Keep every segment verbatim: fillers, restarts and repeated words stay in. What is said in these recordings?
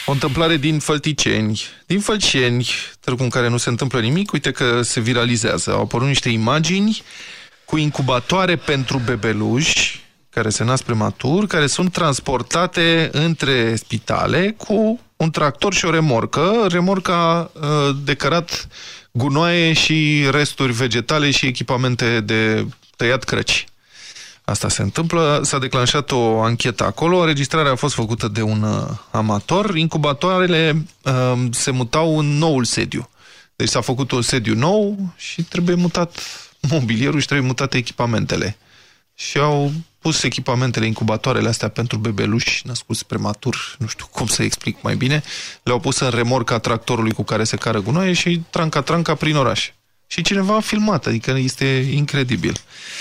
O întâmplare din Fălticeni, din Fălceni, târgu în care nu se întâmplă nimic, uite că se viralizează. Au apărut niște imagini cu incubatoare pentru bebeluși care se nasc prematur, care sunt transportate între spitale cu un tractor și o remorcă. Remorca uh, de cărat gunoaie și resturi vegetale și echipamente de tăiat crăci. Asta se întâmplă, s-a declanșat o anchetă acolo, înregistrarea a fost făcută de un uh, amator, incubatoarele uh, se mutau în noul sediu. Deci s-a făcut un sediu nou și trebuie mutat mobilierul și trebuie mutate echipamentele. Și au pus echipamentele, incubatoarele astea pentru bebeluși născuți prematur, nu știu cum să explic mai bine, le-au pus în remorca tractorului cu care se cară gunoaie și tranca-tranca prin oraș. Și cineva a filmat, adică este incredibil.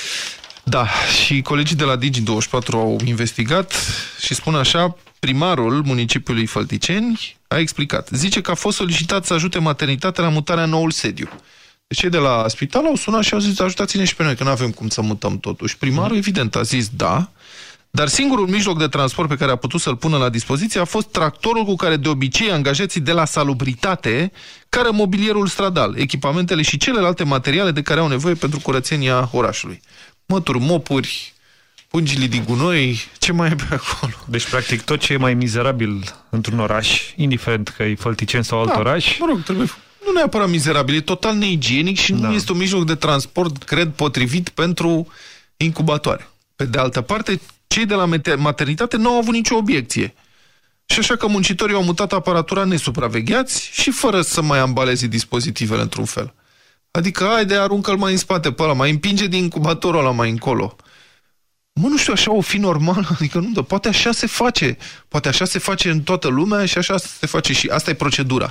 Da, și colegii de la Digi douăzeci și patru au investigat și spun așa, primarul municipiului Fălticeni a explicat. Zice că a fost solicitat să ajute maternitatea la mutarea în noul sediu. Deci cei de la spital au sunat și au zis, ajutați-ne și pe noi, că nu avem cum să mutăm totuși. Primarul, evident, a zis da, dar singurul mijloc de transport pe care a putut să-l pună la dispoziție a fost tractorul cu care de obicei angajații de la salubritate cară mobilierul stradal, echipamentele și celelalte materiale de care au nevoie pentru curățenia orașului. Mături, mopuri, pungili din gunoi, ce mai e pe acolo? Deci, practic, tot ce e mai mizerabil într-un oraș, indiferent că e Fălticeni sau alt da, oraș... mă rog, trebuie... Nu neapărat mizerabil, e total neigienic și da. Nu este un mijloc de transport, cred, potrivit pentru incubatoare. Pe de altă parte, cei de la maternitate nu au avut nicio obiecție. Și așa că muncitorii au mutat aparatura nesupravegheați și fără să mai ambaleze dispozitivele într-un fel. Adică, haide, aruncă-l mai în spate pe ăla, mai împinge din incubatorul ăla mai încolo. Mă, nu știu, așa o fi normal? Adică nu, dar poate așa se face. Poate așa se face în toată lumea și așa se face și asta e procedura.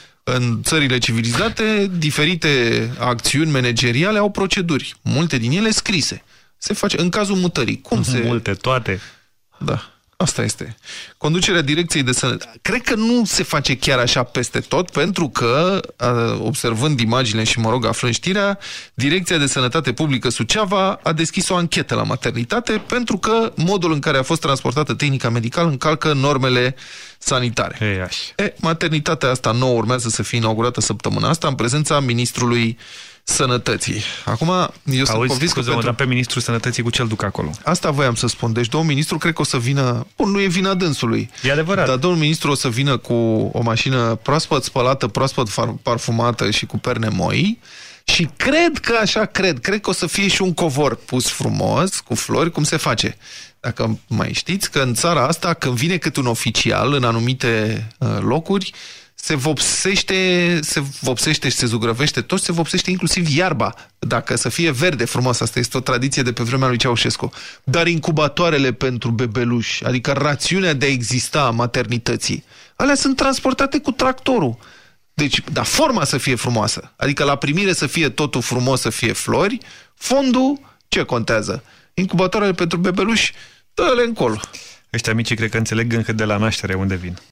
În țările civilizate, diferite acțiuni manageriale au proceduri. Multe din ele scrise. Se face în cazul mutării. Cum se... Multe, toate. Da, asta este. Conducerea Direcției de Sănătate. Cred că nu se face chiar așa peste tot, pentru că, observând imaginile și, mă rog, aflând știrea, Direcția de Sănătate Publică Suceava a deschis o anchetă la maternitate pentru că modul în care a fost transportată tehnica medicală încalcă normele sanitare. Ei, e, maternitatea asta nouă urmează să fie inaugurată săptămâna asta în prezența Ministrului Sănătății. Acum, eu sunt convins că pentru... pe Ministrul Sănătății cu ce-l duc acolo. Asta voiam să spun. Deci domnul ministru cred că o să vină... Bun, nu e vina dânsului. E adevărat. Dar domnul ministru o să vină cu o mașină proaspăt spălată, proaspăt parfumată și cu perne moi. Și cred că așa, cred, cred că o să fie și un covor pus frumos, cu flori, cum se face. Dacă mai știți că în țara asta, când vine cât un oficial în anumite uh, locuri, se vopsește, se vopsește și se zugrăvește tot, se vopsește inclusiv iarba, dacă să fie verde frumos. Asta este o tradiție de pe vremea lui Ceaușescu. Dar incubatoarele pentru bebeluși, adică rațiunea de a exista a maternității, alea sunt transportate cu tractorul. Deci, dar forma să fie frumoasă. Adică la primire să fie totul frumos, să fie flori, fondul, ce contează? Incubatoarele pentru bebeluși, dă-le încolo. Ăștia mici cred că înțeleg încă de la naștere unde vin.